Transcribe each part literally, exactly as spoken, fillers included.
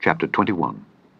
Chapter twenty-one.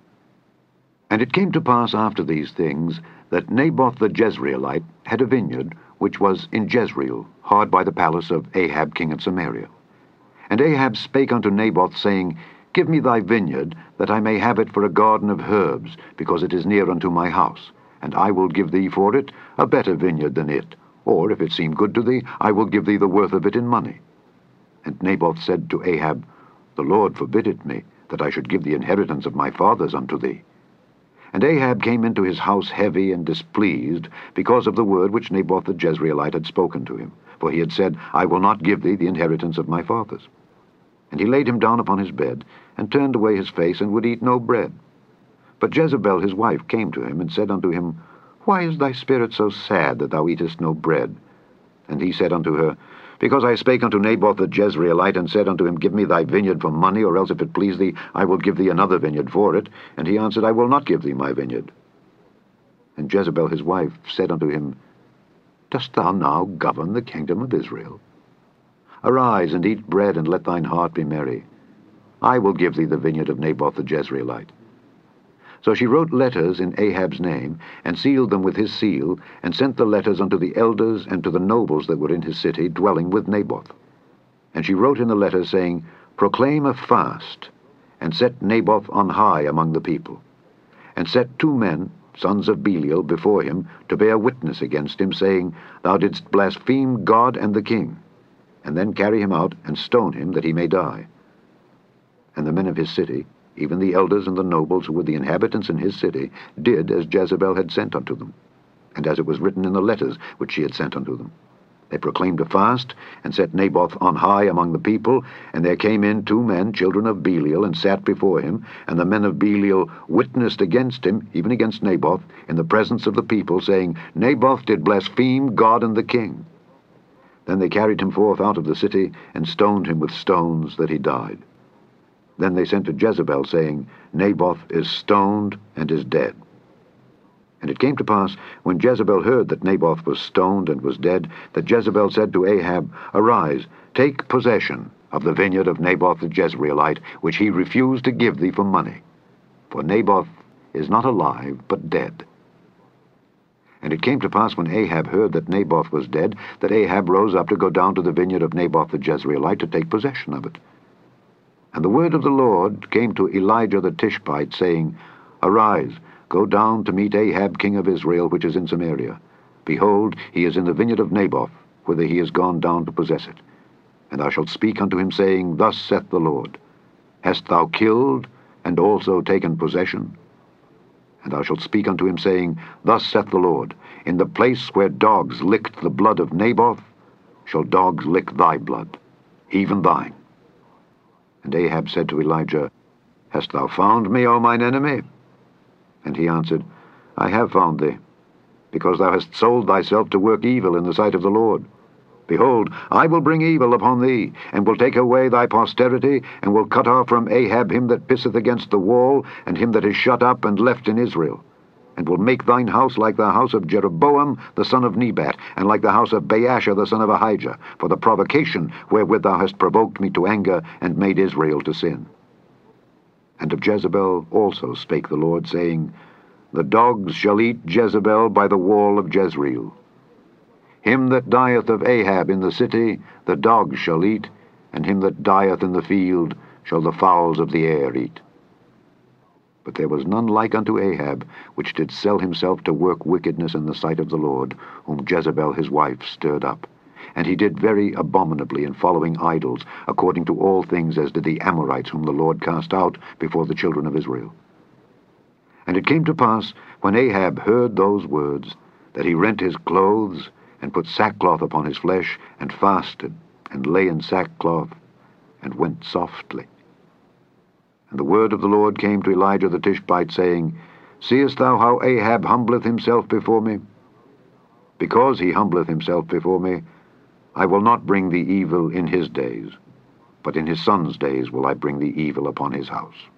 And it came to pass after these things, that Naboth the Jezreelite had a vineyard, which was in Jezreel, hard by the palace of Ahab king of Samaria. And Ahab spake unto Naboth, saying, Give me thy vineyard, that I may have it for a garden of herbs, because it is near unto my house, and I will give thee for it a better vineyard than it, or, if it seem good to thee, I will give thee the worth of it in money. And Naboth said to Ahab, The Lord forbid it me, that I should give the inheritance of my fathers unto thee. And Ahab came into his house heavy and displeased, because of the word which Naboth the Jezreelite had spoken to him. For he had said, I will not give thee the inheritance of my fathers. And he laid him down upon his bed, and turned away his face, and would eat no bread. But Jezebel his wife came to him, and said unto him, Why is thy spirit so sad, that thou eatest no bread? And he said unto her, Because I spake unto Naboth the Jezreelite, and said unto him, Give me thy vineyard for money, or else if it please thee, I will give thee another vineyard for it. And he answered, I will not give thee my vineyard. And Jezebel his wife said unto him, Dost thou now govern the kingdom of Israel? Arise, and eat bread, and let thine heart be merry. I will give thee the vineyard of Naboth the Jezreelite. So she wrote letters in Ahab's name, and sealed them with his seal, and sent the letters unto the elders and to the nobles that were in his city, dwelling with Naboth. And she wrote in the letters, saying, Proclaim a fast, and set Naboth on high among the people. And set two men, sons of Belial, before him, to bear witness against him, saying, Thou didst blaspheme God and the king. And then carry him out, and stone him, that he may die. And the men of his city, even the elders and the nobles who were the inhabitants in his city, did as Jezebel had sent unto them, and as it was written in the letters which she had sent unto them. They proclaimed a fast, and set Naboth on high among the people, and there came in two men, children of Belial, and sat before him, and the men of Belial witnessed against him, even against Naboth, in the presence of the people, saying, Naboth did blaspheme God and the king. Then they carried him forth out of the city, and stoned him with stones, that he died. Then they sent to Jezebel, saying, Naboth is stoned and is dead. And it came to pass, when Jezebel heard that Naboth was stoned and was dead, that Jezebel said to Ahab, Arise, take possession of the vineyard of Naboth the Jezreelite, which he refused to give thee for money. For Naboth is not alive, but dead. And it came to pass, when Ahab heard that Naboth was dead, that Ahab rose up to go down to the vineyard of Naboth the Jezreelite to take possession of it. And the word of the Lord came to Elijah the Tishbite, saying, Arise, go down to meet Ahab king of Israel, which is in Samaria. Behold, he is in the vineyard of Naboth, whither he is gone down to possess it. And thou shalt speak unto him, saying, Thus saith the Lord, Hast thou killed, and also taken possession? And thou shalt speak unto him, saying, Thus saith the Lord, In the place where dogs licked the blood of Naboth, shall dogs lick thy blood, even thine. And Ahab said to Elijah, Hast thou found me, O mine enemy? And he answered, I have found thee, because thou hast sold thyself to work evil in the sight of the Lord. Behold, I will bring evil upon thee, and will take away thy posterity, and will cut off from Ahab him that pisseth against the wall, and him that is shut up and left in Israel, and will make thine house like the house of Jeroboam the son of Nebat, and like the house of Baasha the son of Ahijah, for the provocation wherewith thou hast provoked me to anger, and made Israel to sin. And of Jezebel also spake the Lord, saying, The dogs shall eat Jezebel by the wall of Jezreel. Him that dieth of Ahab in the city, the dogs shall eat, and him that dieth in the field shall the fowls of the air eat. But there was none like unto Ahab, which did sell himself to work wickedness in the sight of the Lord, whom Jezebel his wife stirred up. And he did very abominably in following idols, according to all things as did the Amorites, whom the Lord cast out before the children of Israel. And it came to pass, when Ahab heard those words, that he rent his clothes, and put sackcloth upon his flesh, and fasted, and lay in sackcloth, and went softly. And the word of the Lord came to Elijah the Tishbite, saying, Seest thou how Ahab humbleth himself before me? Because he humbleth himself before me, I will not bring thee evil in his days, but in his son's days will I bring thee evil upon his house.